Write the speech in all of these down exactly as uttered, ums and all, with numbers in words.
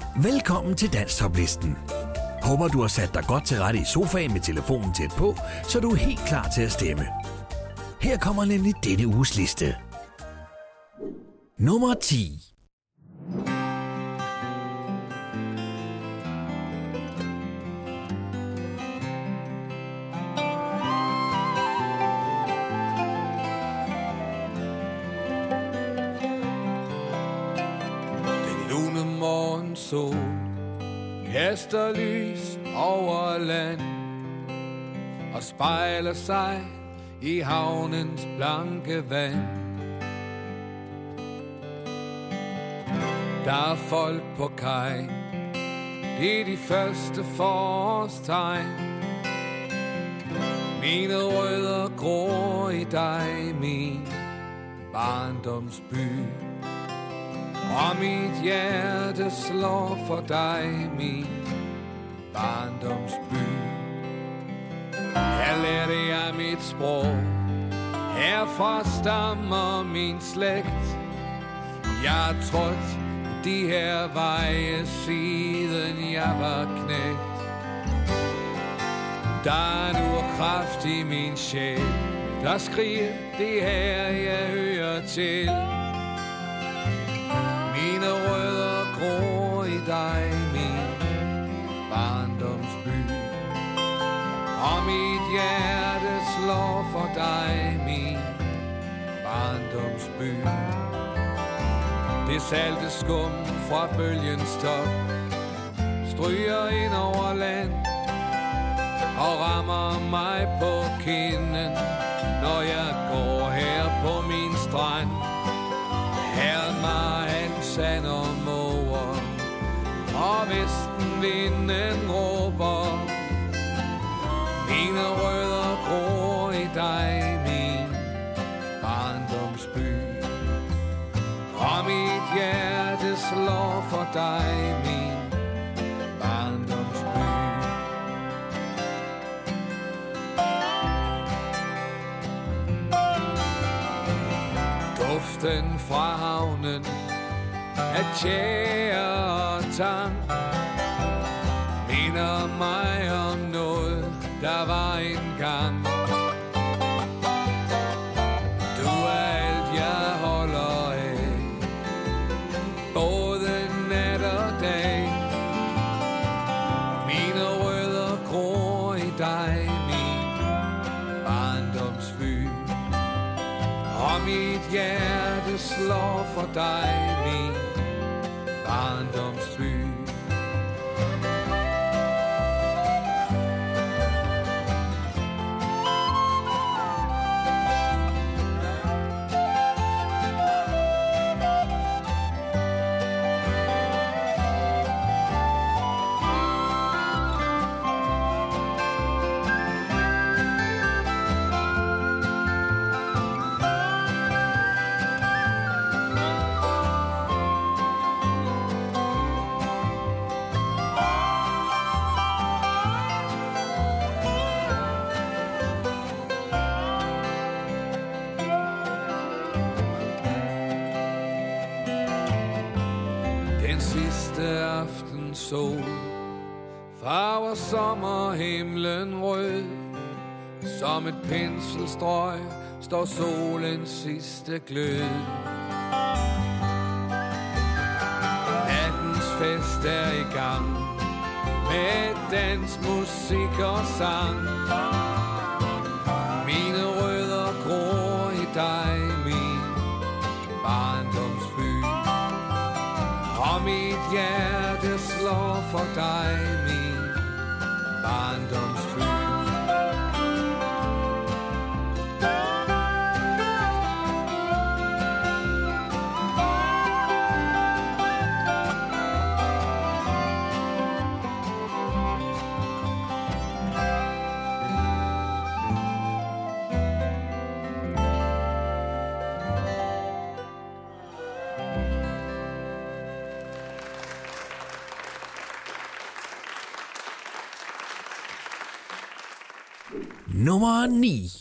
Velkommen til Dansktoplisten. Håber du har sat dig godt til rette i sofaen med telefonen tæt på, så du er helt klar til at stemme. Her kommer nemlig denne uges liste. Nummer ti. Sol kaster lys over land og spejler sig i havnens blanke vand. Der er folk på kaj, det er de første forårstegn. Mine rødder gror i dig, min barndomsby. Og mit hjerte slår for dig, min barndomsby. Her lærte jeg mit sprog, herfra stammer min slægt. Jeg har trådt de her veje, siden jeg var knægt. Der er nu kraft i min sjæl, der skriger det her, jeg hører til. Mine rødder gror i dig, min barndomsby. Og mit hjerte slår for dig, min barndomsby. Det salte skum fra bølgens top stryger ind over land og rammer mig på kinden, når jeg går her på min strand. Her er mig alt sand og måger, og vestenvinden råber. Mine rødder gror i dig, min barndomsby. Og mit hjerte slår for dig, min barndomsby. Duften fra havnen af tjære og tang minder mig om noget, der var engang. Du er alt, jeg holder af, både nat og dag. Mine rødder gror i dig, min barndomsby. Og mit hjerte slår for dig, min barndomsby. Sol farver sommerhimlen rød. Som et penselstrøg står solens sidste glød. Nattens fest er i gang med dans, musik og sang. Mine rødder gror i dig, min barndomsby. Og mit hjerte slår for dig, min barndomsby. Nummer ni.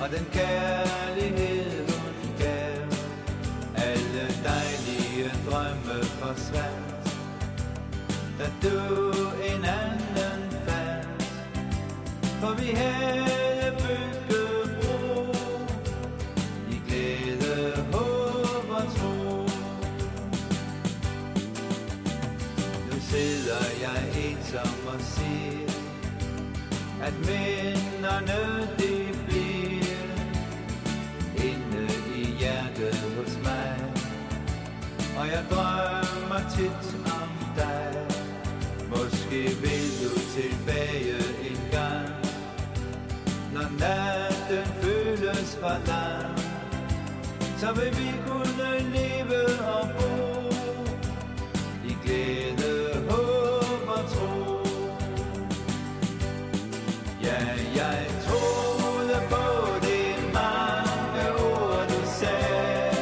og den kærlighed hun gav. Alle dejlige drømme forsvandt, da du en anden fandt. For vi havde bygget bro i glæde, håb og tro. Nu sidder jeg ensom og siger, at minderne de bliver inde i hjertet hos mig. Og jeg drømmer tit om dig. Måske vil du tilbage en gang, når natten føles for lang. Så vil vi kunne leve og bo i glæde, håb og tro. Ja, jeg troede på de mange ord du sagde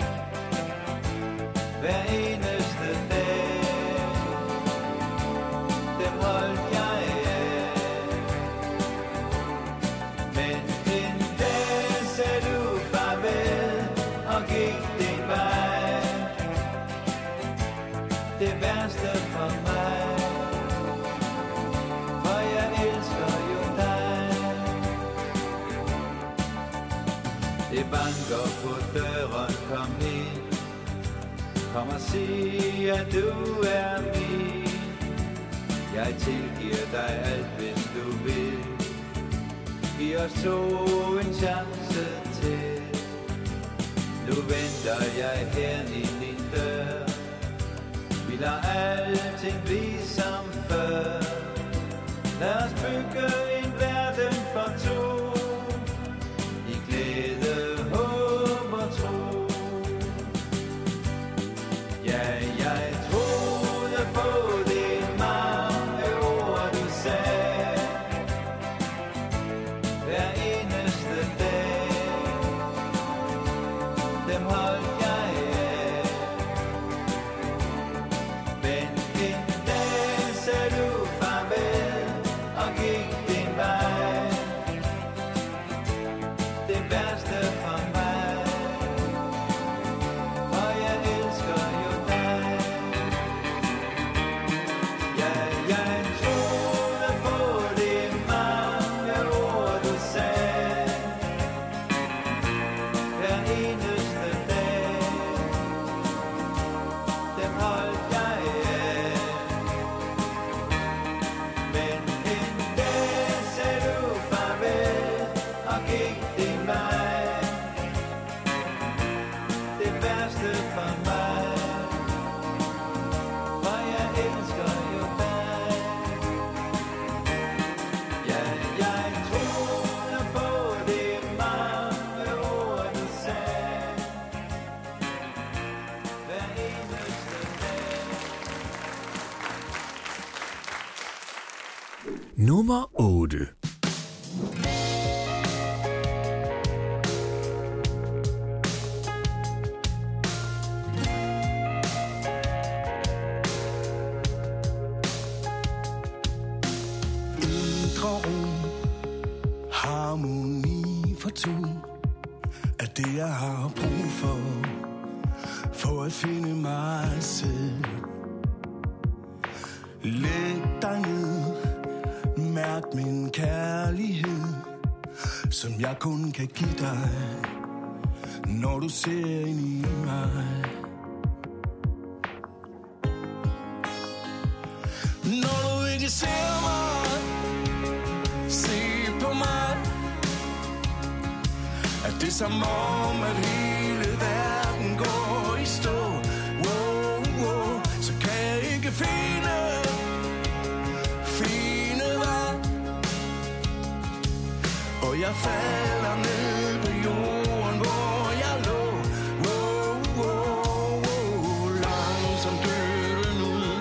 hver eneste dag. Dem holdt jeg af. Men en dag sagde du farvel og gik din vej. Det værste for mig, for jeg elsker jo dig. Det banker på døren, kom ind. Kom og sig, at du er min. Jeg tilgiver dig alt, hvis du vil. Giv os to en chance til. Nu venter jeg her i din dør. Vi lader alting blive som før. Lad os bygge en verden for to i glæde, håb og tro. Ja, jeg troede på de mange ord du sagde hver eneste dag. Dem holdt jeg af. Men en dag sagde du farvel og gik din vej. Det værste for mig, for jeg elsker jo dig. Ja, jeg troede på de mange ord du sagde hver eneste dag. Dem holdt jeg af. Men en dag sagde du farvel og gik din vej. Det værste for mig, for jeg elsker jo dig. Ja, jeg troede på de mange ord du sagde hver eneste dag. Nummer otte. Indre ro, harmoni for to, er det jeg har brug for, for at finde mig selv. Læg dig ned, mærk min kærlighed, som jeg kun kan give dig, når du ser ind i mig. Når du ikke ser mig, se på mig, er det som om, at hele verden går i stå. Wow, wow, så kan jeg ikke finde, finde vej, og jeg falder ned på jorden, hvor jeg lå. Wow, wow, wow, langsomt dør den ud.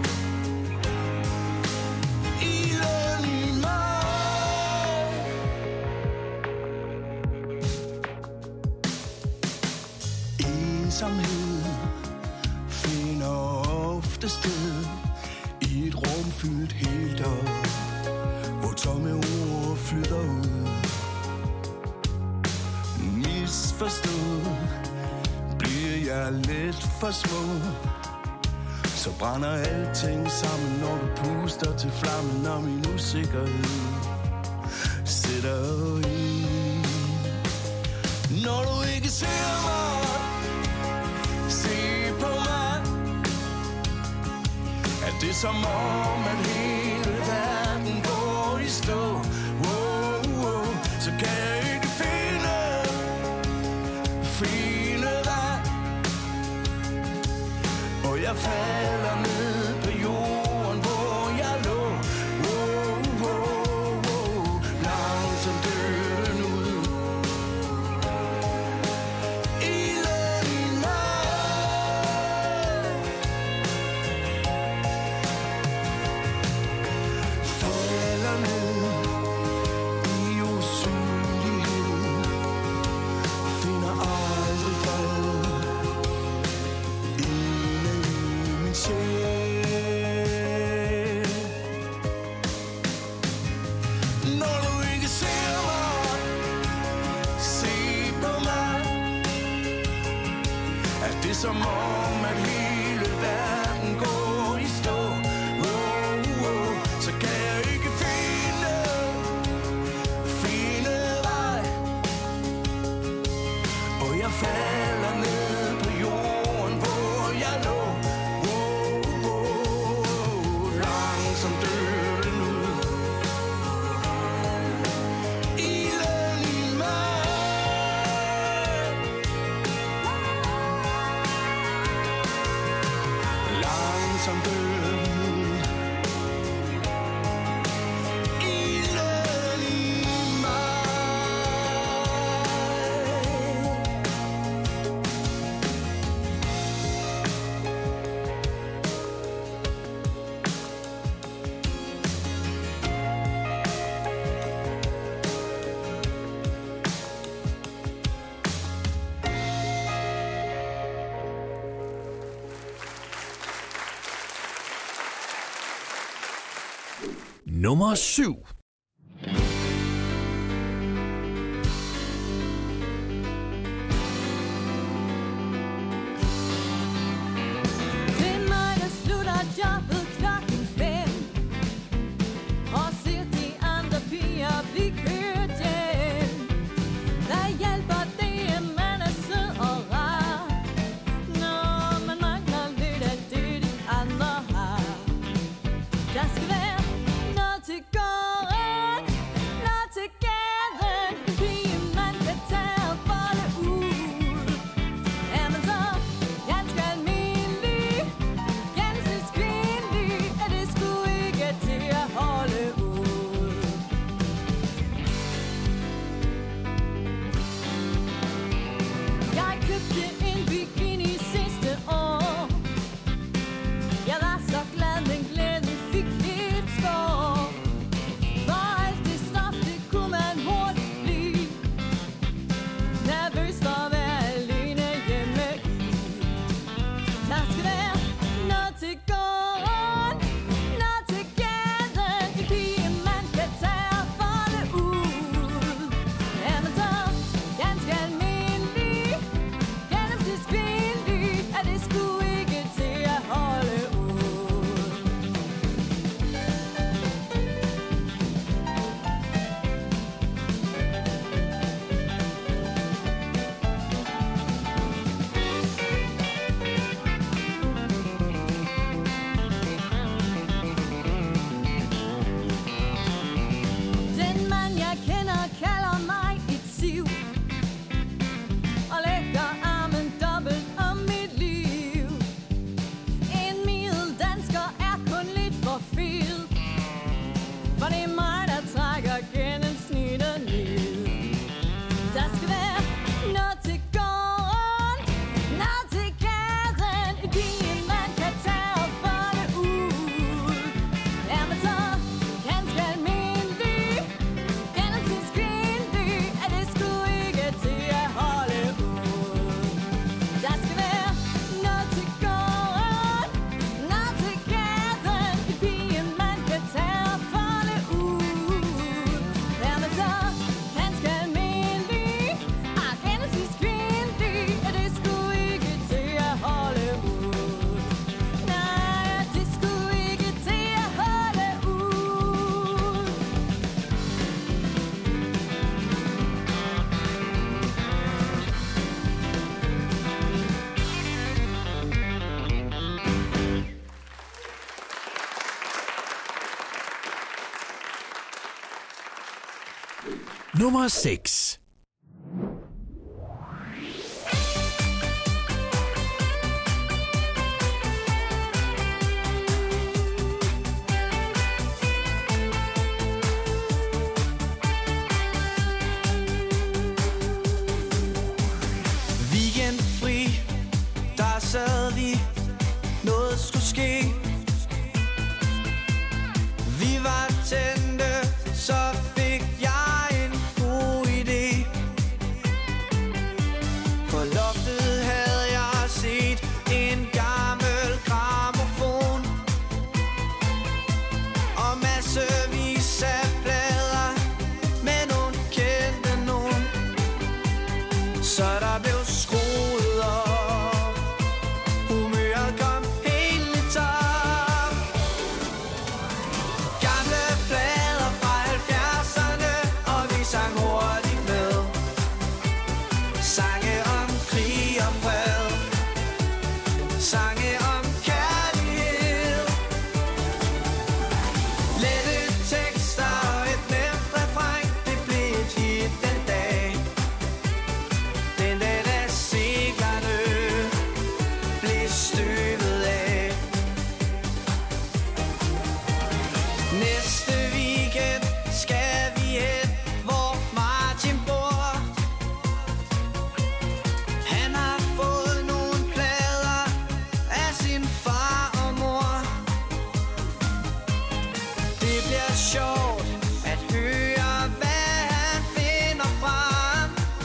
Ilden i mig. Ensomhed finder ofte sted i et rum fyldt helt op, hvor tomme ord flyder ud. misforstået. Bliver jeg lidt for små, så brænder alting sammen, når du puster til flammen, og min usikkerhed sætter i. Når du ikke ser mig, se på mig, er det som om, at hele verden går i stå. Wow, wow, så kan jeg ikke finde, finde dig, og jeg falder ned på jorden, hvor jeg lå. Wow, wow, wow, langsomt døden ud. Ilden i mig. Falder ned i usynlighed, finder aldrig fred inde i min sjæl. Når du ikke ser mig, se på mig, er det som om, at hele verden går i stå. Wow, wow, så kan jeg ikke finde, finde vej, og jeg falder ned på jorden, hvor jeg lå. Wow, wow, langsomt døden ud. Ilden i mig. Langsomt døden ud. Ilden i mig. Nummer syv. Det er mig, der slutter jobbet klokken fem og ser de andre piger blive kørt hjem. Hvad hjælper det, man er sød og rar, når man mangler lidt af det, de andre har? Der skal være noget til gårde Nummer seks. Weekendfri, der sad vi, noget skulle ske. Vi var tændte, så fik jeg en god idé. På loftet havde jeg set en gammel grammofon og massevis af plader med nogle kendte nogen. Så der blev skruet op, humøret kom helt i top. Gamle plader fra halvfjerdserne, og vi sang hurtigt med. Sange om krig og fred, sange om kærlighed. Lette tekster og et nemt refræn, det blev et hit den dag. Den dag da seglerne blev støvet af. Næste weekend skal vi hen, hvor Martin bor. Han har fået nogle plader af sin far og mor. Det bliver sjovt at høre, hvad han finder frem.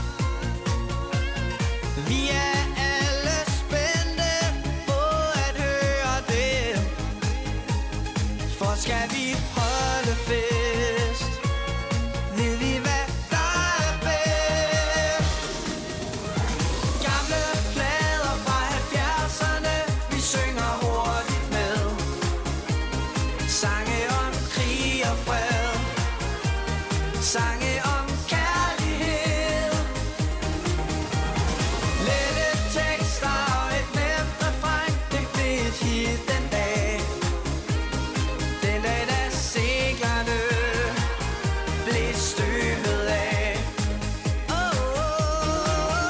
Vi er alle spændte på at høre det. For skal vi holde fest, ved vi hvad der er bedst. Gamle plader fra halvfjerdserne, vi synger hurtigt med. Sange om krig og fred, sange om kærlighed. Lette tekster og et nemt refræn, det blev et hit den dag. Den dag da seglerne blev støvet af. Oh, oh, oh.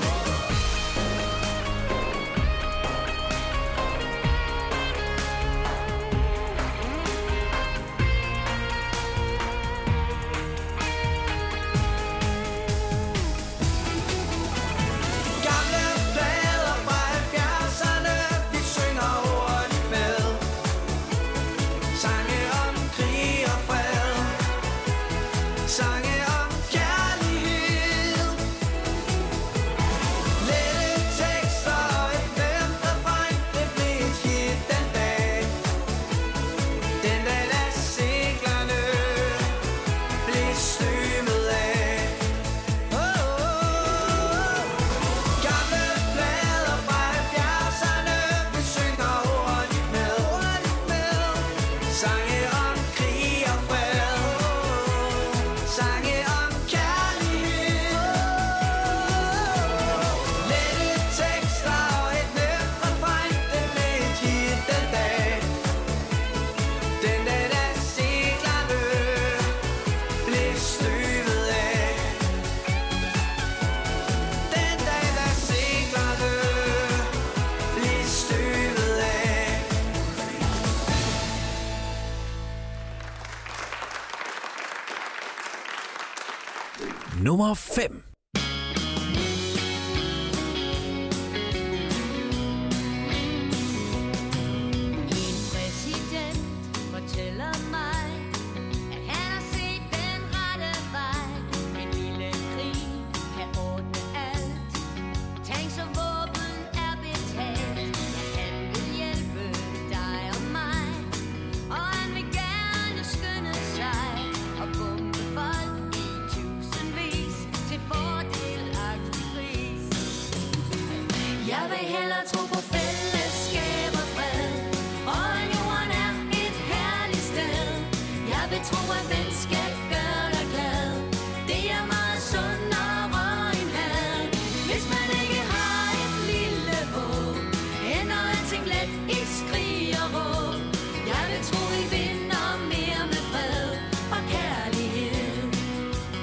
Gamle plader fra halvfjerdserne, vi synger hurtigt med. Sange om krig og fred, sange om kærlighed. Lette tekster og et nemt refræn, det blev et hit den dag. Den dag da seglerne blev støvet af. Oh, oh, oh. Gamle plader fra halvfjerdserne, vi synger hurtigt med. Sange om krig og fred, sange om kærlighed. Lette tekster og et nemt refræn, det blev et hit den dag. Den dag da seglerne blev støvet af. Den dag da seglerne blev støvet af. Nummer fem. En præsident fortæller mig, at han har set den rette vej. En lille krig kan ordne alt. Tanks og våben er betalt. Han vil hjælpe dig og mig, og han vil gerne skynde sig og bombe folk i tusindvis til fordelagtig pris. Jeg vil hellere tro på fællesskab og fred, og at jorden er et herligt sted. Jeg vil tro, at venskab gør dig glad. Det er meget sundere end had. Hvis man ikke har et lille håb, ender alting let i skrig og råb. Jeg vil tro, vi vinder mere med fred og kærlighed.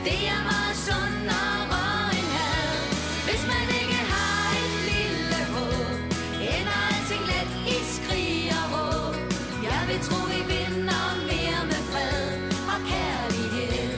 Det er meget sundere end had. Hvis man ikke har et lille håb, ender alting let i skrig og råb. Jeg vil tro, vi vinder mere med fred og kærlighed.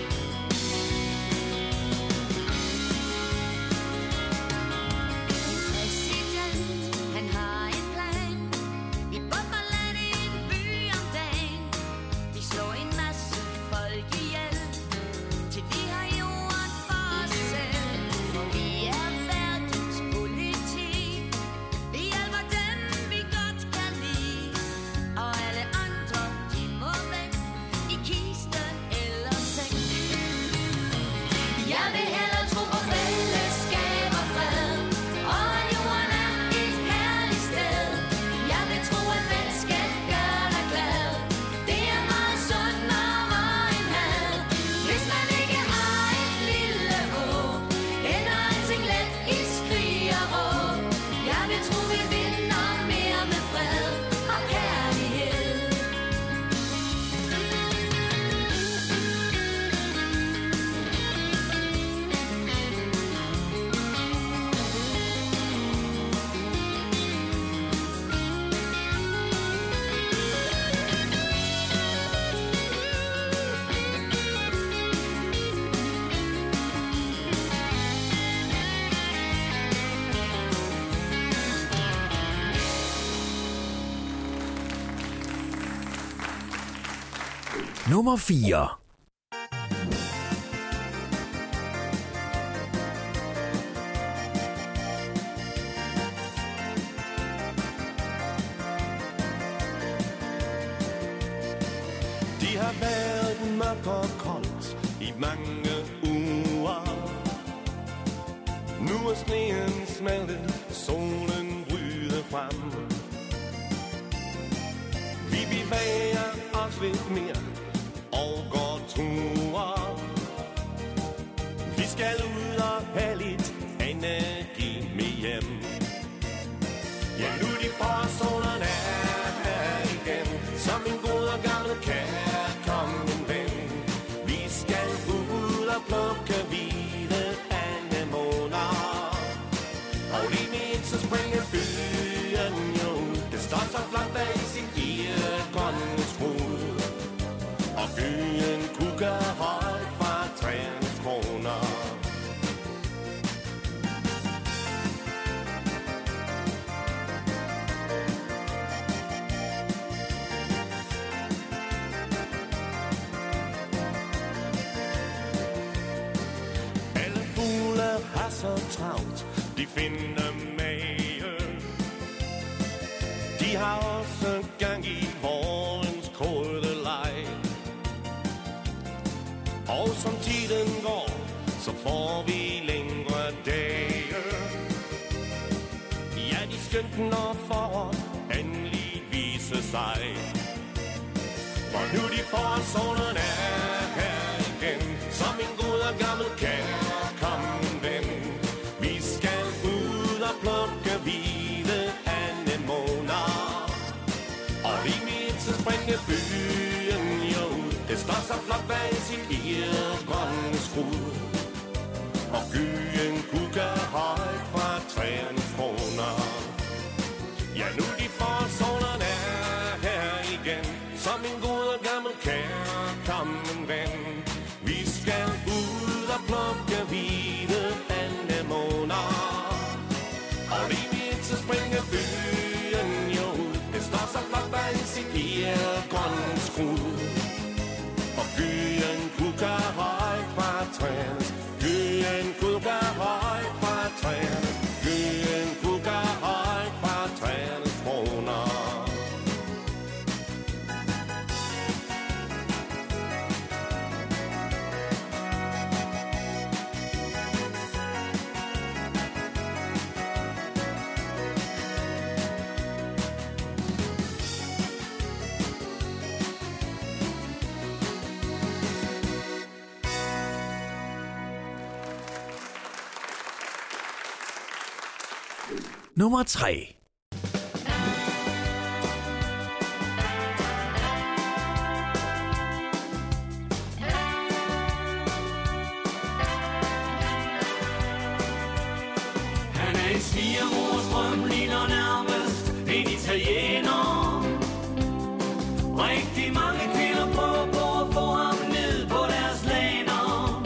Præsident, han har en plan. Vi bomber landet i en by om dagen. Vi slår en masse folk ihjel, til vi har jorden for os selv. For vi er verdens politi. Vi hjælper dem, vi godt kan lide. Og alle andre, de må væk i kiste eller sæk. Jeg vil hellere tro på fællesskab og fred, og at jorden er et herligt sted. Jeg vil tro, at venskab gør dig glad. Det er meget sundere end had. Hvis man ikke har et lille håb, ender alting let i skrig og råb. Jeg vil tro, vi vinder mere med fred og kærlighed. Nummer fire. Det har været mørkt og koldt i mange uger. Nu er sneen smeltet, solen bryder frem. Vi bevæger os lidt mere og går ture. Vi skal ud og have lidt energi med hjem. Ja, nu de forårssolerne er her igen, som en god og gammel kærkommen ven. Vi skal ud og plukke hvide anemoner, og lige med så springer byen jo. Det står så flot bag sin irgrønne skrud, og byen kukker højt fra træernes kroner. Alle fugle har så travlt, de finder mage. De har også gang i vårens kolde leg. Og som tiden går, så får vi længere dage. Ja, de skønt når foråret endelig viser sig. For nu de forårssolerne er her igen, som en god og gammel kærkommen ven. Vi skal ud og plukke hvide anemoner, og lige midt så springer byen jo. Det står så flot bag sin irgrønne skrud, og byen kukker højt fra træernes kroner. Ja, nu de forårssolerne er her igen, som en god og gammel kærkommen ven. Vi skal ud og plukke hvide anemoner, og lige midt så springer byen jo. Det står så flot bag sin irgrønne skrud, og byen kukker højt fra træerne. Byen kukker højt fra træerne. Byen kukker højt fra træernes kroner. Nummer tre. svigermors drøm ligner nærmest en italiener. Rigtig mange kvinder prøver på at få ham ned på deres læner.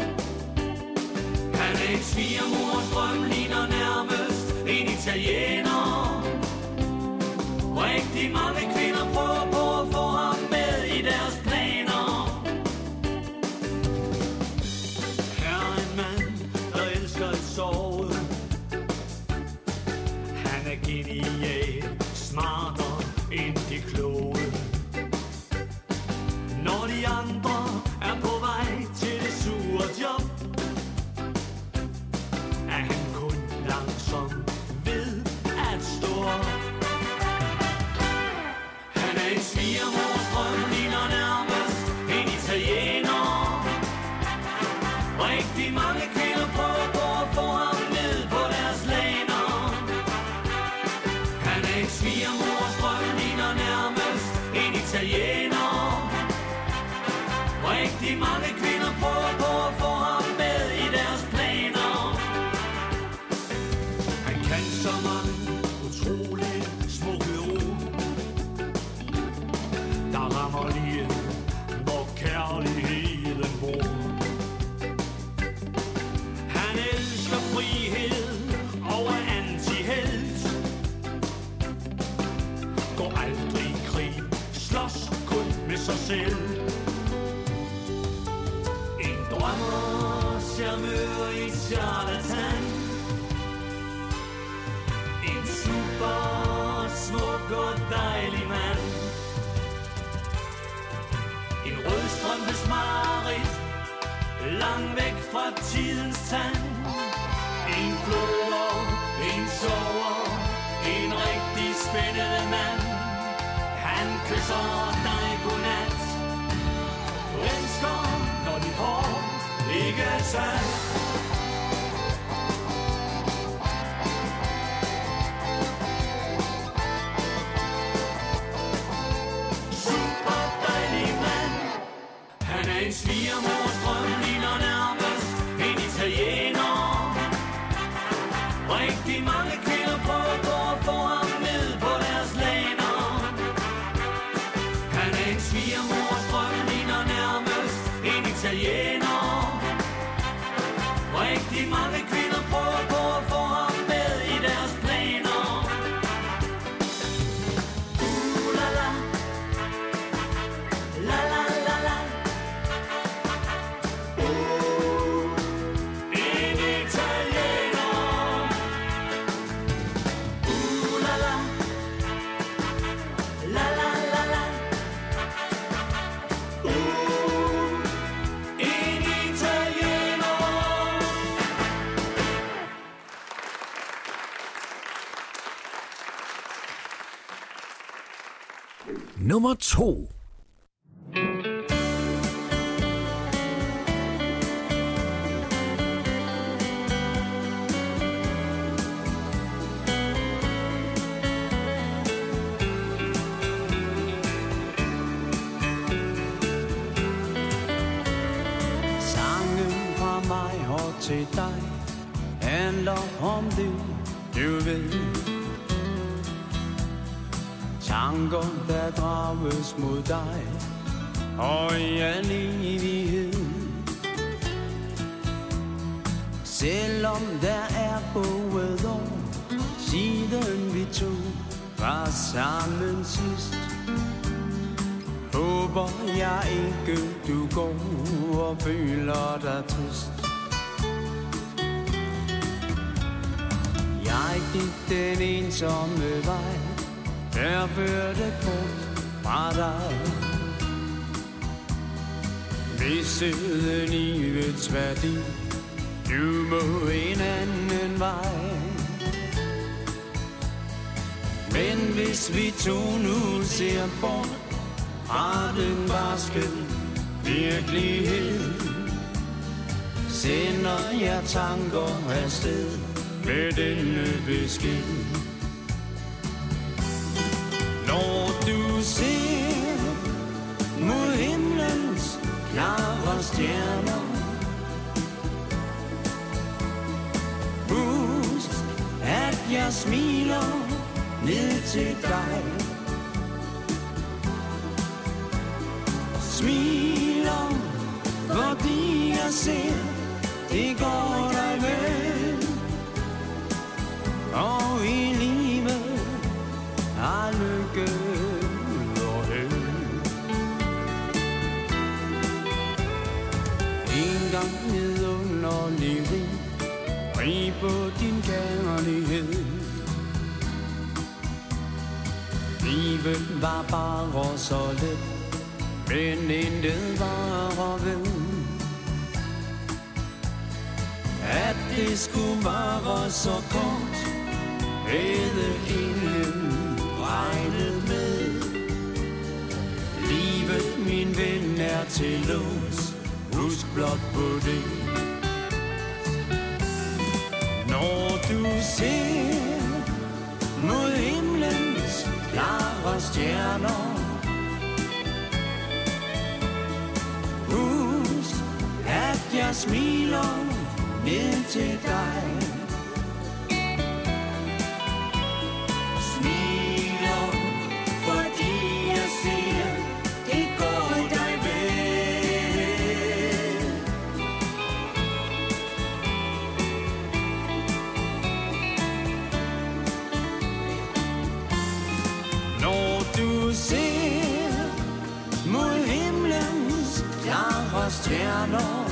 Han er en svigermors drøm ligner nærmest en italiener. Rigtig mange kvinder prøver på at få ham med i deres planer. Her er en mand, der elsker at sove. Han er genial, smartere end de kloge. Når de andre er på vej til det sure job, er han kun langsom ved at stå op. Han er en svigermors drøm, ligner nærmest en italiener. Rigtig mange kvinder prøver på at få ham ned på deres læner. Han er en svigermors drøm, ligner nærmest en italiener. Rigtig mange kvinder prøver på at få ham med i deres planer. Han kan så mange utrolig smukke ord, der rammer lige, hvor kærligheden bor. Han elsker frihed og er antihelt. Går aldrig i krig, slås kun med sig selv. En drømmer, charmeur i charlatan. En super smuk og dejlig mand. En rødstrømpes mareridt, langt væk fra tidens tand. En flår, en sover, en rigtig spændende mand. Han kysser dig godnat. Elsker, når de får, ikke sandt. Super dejlig mand. Han er en svigermors drøm, ligner nærmest en italiener. Rigtig mange kvinder prøver på at få ham ned på deres læner. Han er en svigermors drøm, ligner nærmest en italiener. Rigtig mange kvinder prøver på at få ham med i deres planer. Uh, la la. La la la la. Uh, en italiener. Uh, la la. La la la la. Uh, en italiener. Nummer to. Sangen fra mig og til dig handler om det, du ved. Tanker, der drages mod dig og i al evighed. Selvom der er gået år siden vi to var sammen sidst, håber jeg ikke du går og føler dig trist. Jeg gik den ensomme vej, der førte bort fra dig. Mistede livets værdi, du må en anden vej. Men hvis vi to nu ser bort fra den barske virkelighed, sender jeg tanker afsted med denne besked. Når du ser mod himlens klare stjerner, husk at jeg jeg smiler ned til dig. Smiler, fordi jeg ser, det går dig vel. Og i livet har lykke og held. En gang vidunderlig rig, rig på din kærlighed. Livet var bare så let, men intet var ved. At det skulle være så kort, havde ingen regnet med. Livet, min ven, er til lås, husk blot på det. Når du ser mod himlens klare stjerner, husk, at jeg smiler ned til dig. Smiler, fordi jeg ser, det går dig vel. Når du ser mod himlens klare stjerner,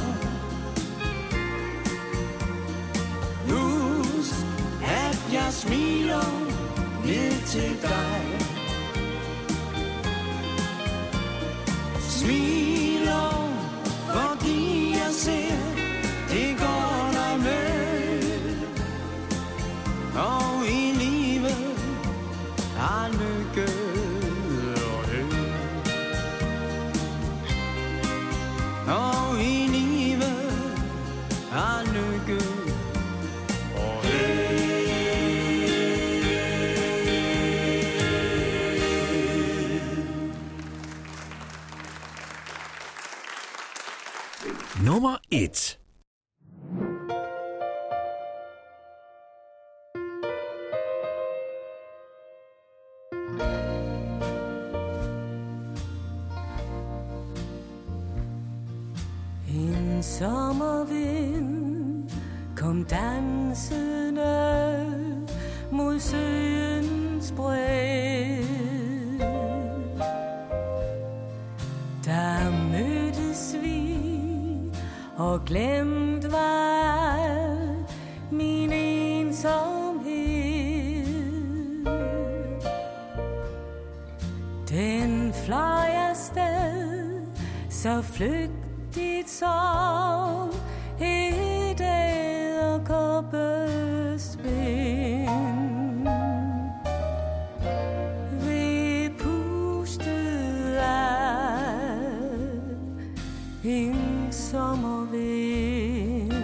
husk, at jeg smiler ned til dig. Smiler, fordi jeg ser, det går dig vel. Og i livet har lykke og held. Og i livet har lykke og held. Nummer et. En sommervind kom dansende mod søens bred. Der mødtes vi og glemt var min ensomhed. Den fløj afsted så flygtigt som et edderkoppespind. Vi pustede af en sommervind.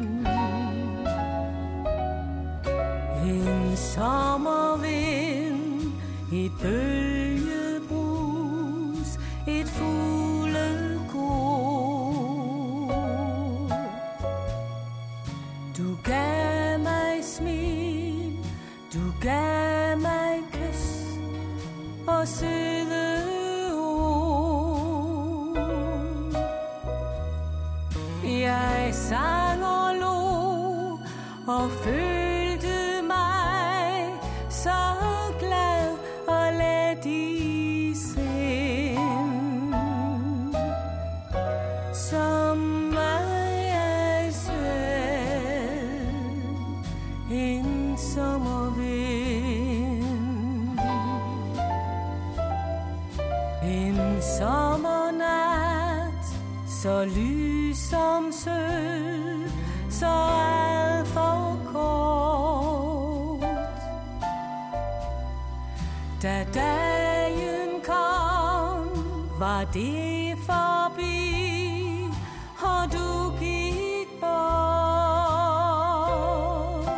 En sommervind, et bølgebrus, et fuglekor. Du gav mig smil, du gav mig kys og søde ord. Jeg sang og lå og følte mig så glad og let i sind, som mig jeg selv en sommervind. En sommernat så lys som sølv, så alt for kort. Da dagen kom, var det forbi, og du gik bort.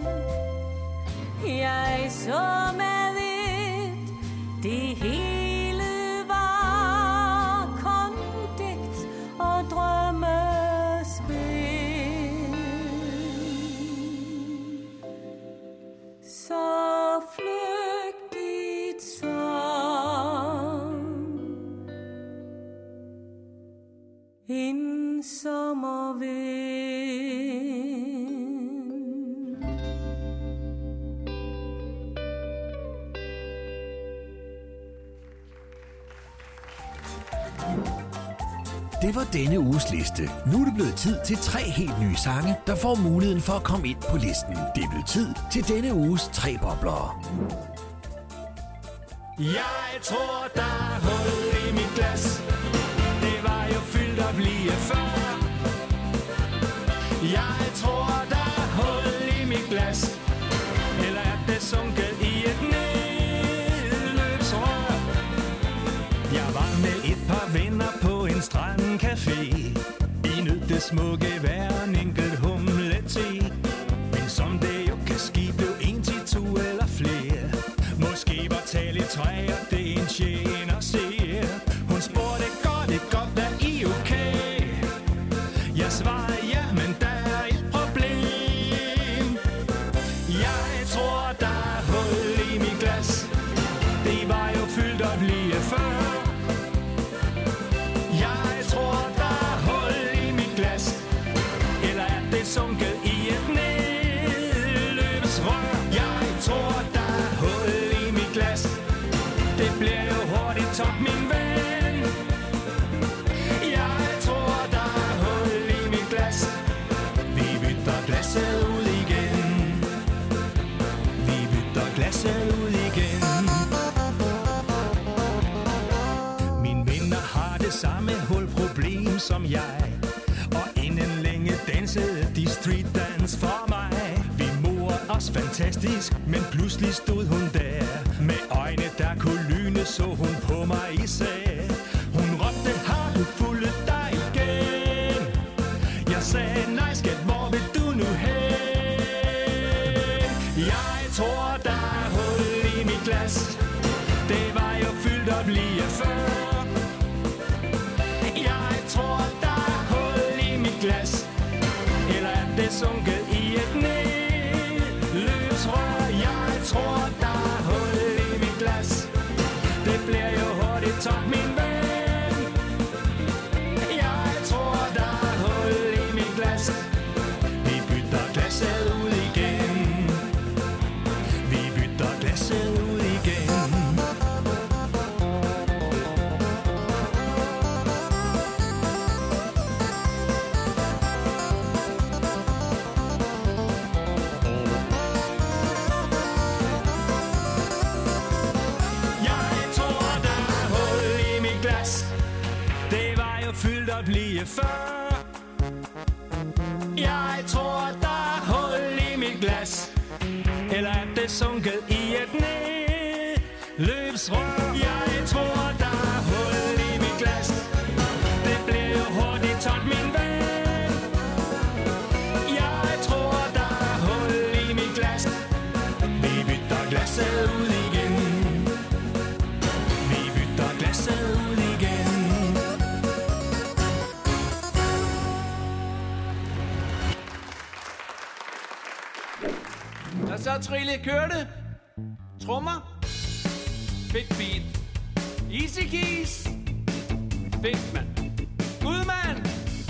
Jeg så med et, det hele var kun digt og drømmespil. Så sommervind. Det var denne uges liste. Nu er det blevet tid til tre helt nye sange, der får muligheden for at komme ind på listen. Det er blevet tid til denne uges tre boblere. Jeg tror, der er hul i mit glas. Det var jo fyldt op lige før. Jeg tror, der er hul i mit glas. Eller er det sunket i et nedløbsrør? Jeg var med et par venner på en strandcafé. I nød det smukke vejr, en enkelt humle te. Men som det jo kan ske, blev en til to eller flere. Måske var tallet tre, og det en tjener ser. Hun spurgte, går det godt, er I okay? Jeg svarede ja, men der er et problem. Jeg tror, der er hul i mit glas. Det var jo fyldt op lige før. Jeg tror, der er hul i mit glas. Eller er det sunket i et nedløbsrør? Jeg tror, der er hul i mit glas. Det bliver jo hurtigt top, min ven. Jeg tror, der er hul i mit glas. Vi bytter glasset ud igen. Vi bytter glasset ud igen. Mine venner har det samme hulproblem som jeg. Og inden længe dansede de street dance for mig. Vi morede os fantastisk, men pludselig stod hun der. Med øjne der kunne lyne, så hun på mig i sag. Hun råbte, har du fuldet dig igen? Jeg sagde, nej skat, hvor vil du nu hen? Jeg tror, der er hul i mit glas. Det var jo fyldt op lige før. Jeg tror, der er hul i mit glas. Eller er det sunket i et nedløbsrør? Jeg tror, der er hul i mit glas. Det bliver jo hurtigt top, min ven. Jeg tror, der er hul i mit glas. Vi bytter glasset ud igen. Vi bytter glasset ud igen. Fyldt op lige før. Jeg tror, der er hul i mit glas. Eller er det sunket i et nedløbsrør? Jeg tror, der er hul i mit glas. Det bliver jo hurtigt tot, min ven. Jeg tror, der er hul i mit glas. Vi bytter glasset ud igen. Vi bytter glasset ud igen. Og så Trille kørte. Trummer. Fedt beat. Easy keys. Fedt, mand. Gud, mand.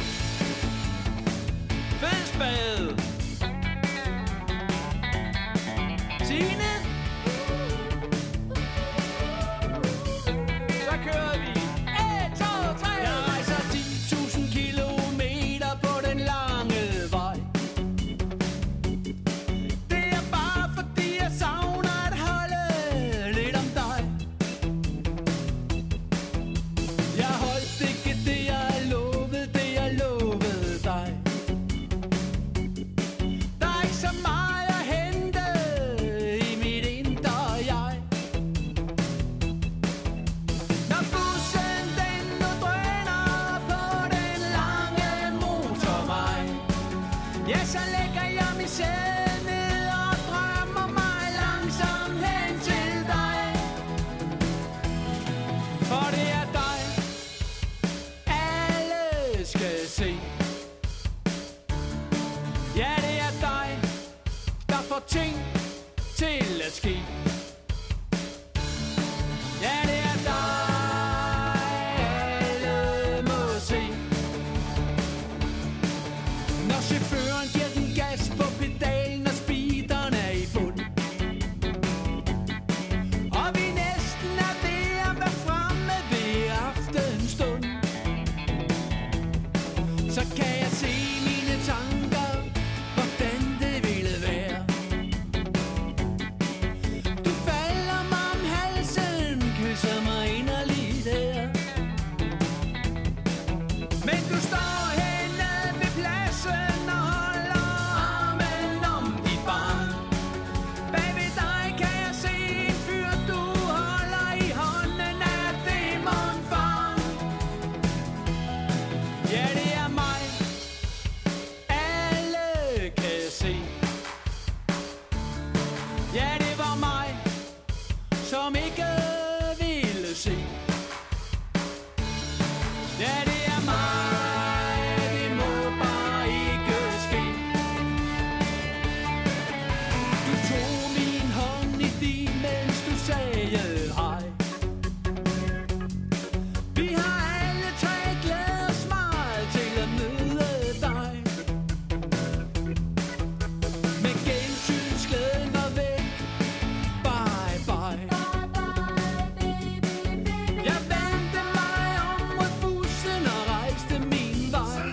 Fed spade. Tine. Så kører vi. et, to, tre. Jeg rejser ti tusind kilometer på den lange vej. Ting til at ske. Ja, det er dig, alle må se. Og chaufføren giver den gas på pedalen, og speederen er i bund. Og vi næsten er ved at være fremme ved aftenstund. Så kan jeg se mine tanker, hvordan det ville være. Du falder mig om halsen, kysser mig inderligt her. Men du står henne ved pladsen og holder armen om dit barn. Bag ved dig kan jeg se en fyr, du holder i hånden af dæmonfar. Ja, det er mig, alle kan se. Ja, det var mig, som ikke ville se. Ja, det er mig, det må bare ikke ske. Du tog min hånd i din, mens du sagde hej. Vi har alle tre glædet os meget til at møde dig. Men gensynsglæden var væk. Bye, bye. Jeg vendte mig om mod bussen og rejste min vej.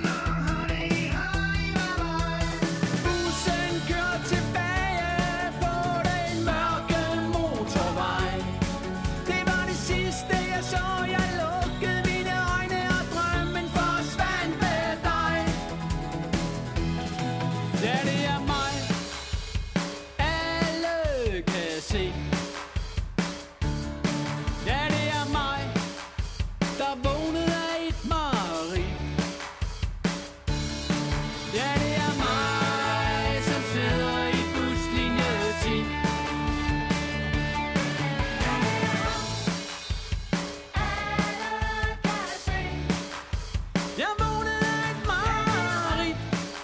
Bussen kørte tilbage på den mørke motorvej. Det var det sidste jeg så. Jeg lukkede mine øjne, og drømmen forsvandt med dig. Ja, det er mig, alle kan se. Ja, det er mig, der vågnede af et mareridt. Ja, det er mig, som sidder i buslinje ti. Jeg vågnede af et mareridt.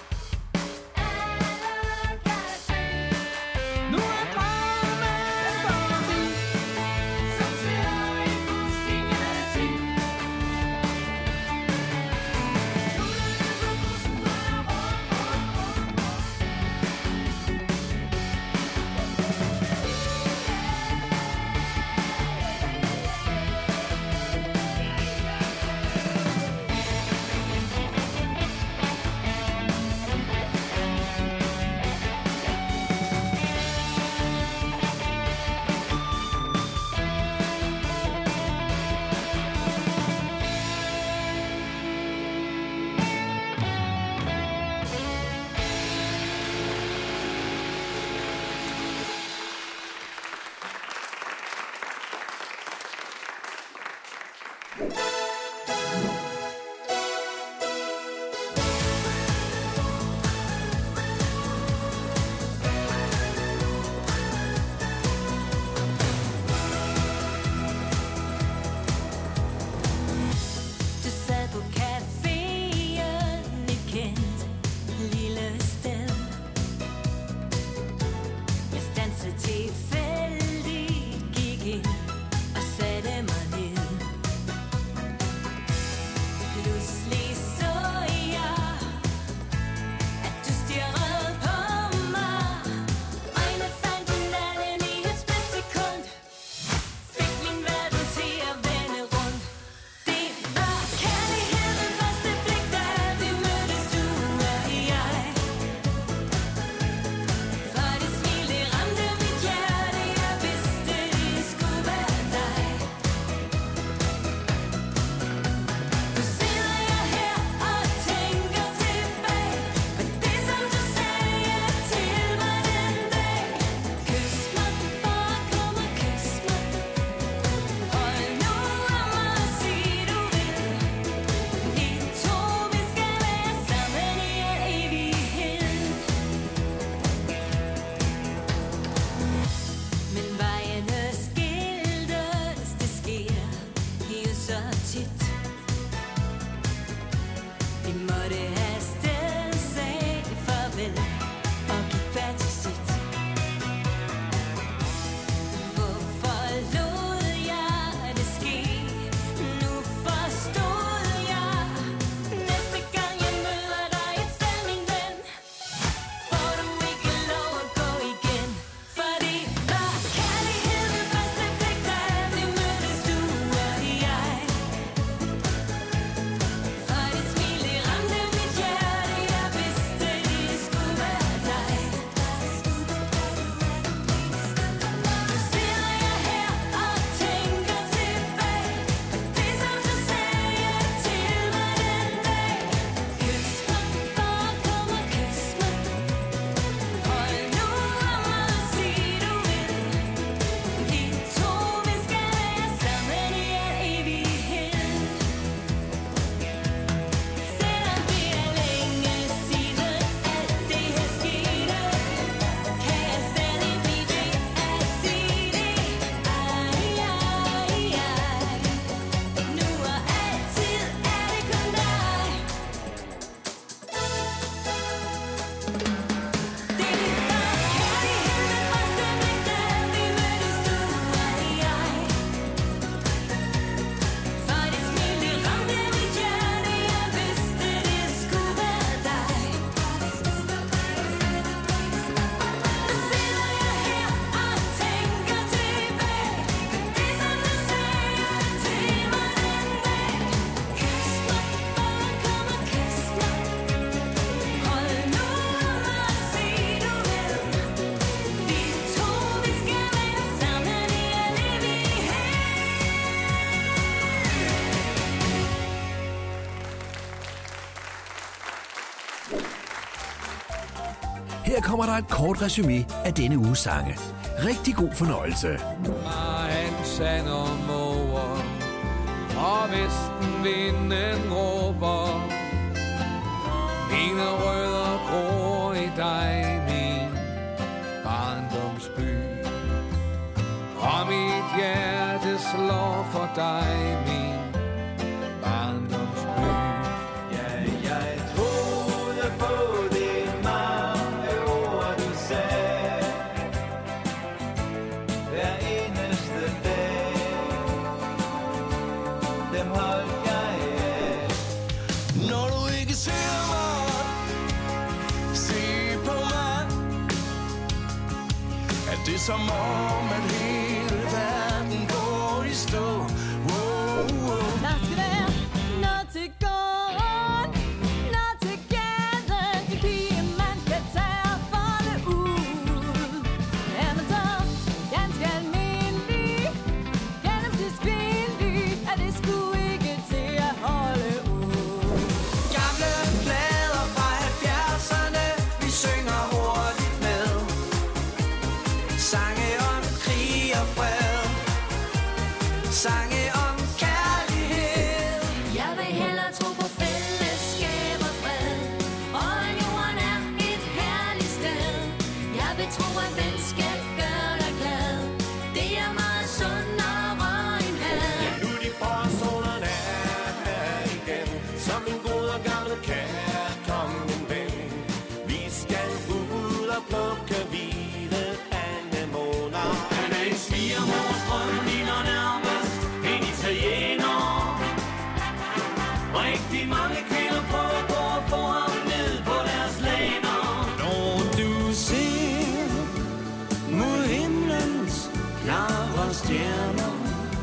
Nu er drømmen forbi, som sidder i buslinje ti. Nu er det på bussen, når jeg råber Her kommer der et kort resume af denne uges sange. Rigtig god fornøjelse. Han sand og måger, og vestenvinden råber. Mine rødder gror i dig, min barndomsby. Og mit hjerte slår for dig, min barndomsby. Ja, jeg troede på det mange ord, du sagde. Hver eneste dag, dem holdt jeg af. Når du ikke ser mig, se på mig. Er det som om, at hele verden går i stå? Wow, wow. Der skal være noget til gården, noget til gaden. En pige, man kan tage og folde ud. Er man så ganske almindelig, gennemsnitskvindelig, er det sgu ikke til at holde ud. Gamle plader fra halvfjerdserne, vi synger hurtigt med. Sange om krig og fred, sange om kærlighed. Jeg vil hellere tro på fællesskab og fred, og jorden er et herligt sted. Jeg vil tro, at venskab gør dig glad. Det er meget sundere end had. Nu de forsonerne er her igen, som en god og gammel kære kom en ven. Vi skal ud og plukke hvide anemoner. Han er en svigermors drøm, ligner nærmest en italiener. Rigtig mange kvinder prøver på at få ham ned på deres læner. Når du ser mod himlens klare stjerner,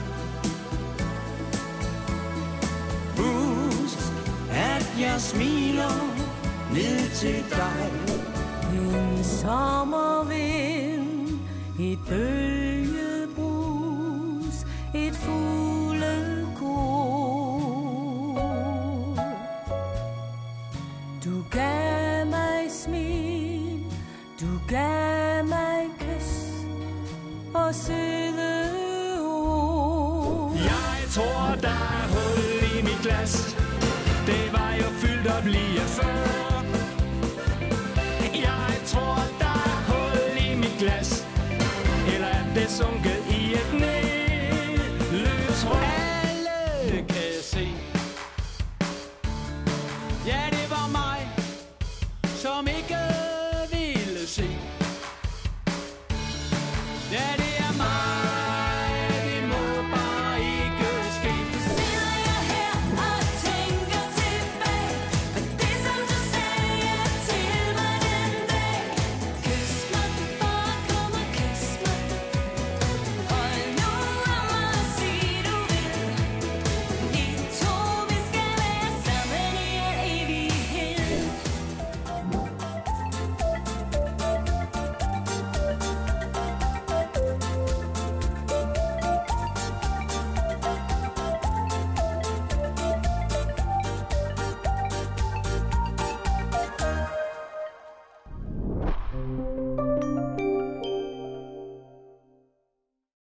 husk at jeg smiler ned til dig. En sommervind, et bølgebrus, et fuglekor. Du gav mig smil, du gav mig kys og søde ord. Jeg tror, der er hul i mit glas. Det var jo fyldt op lige før.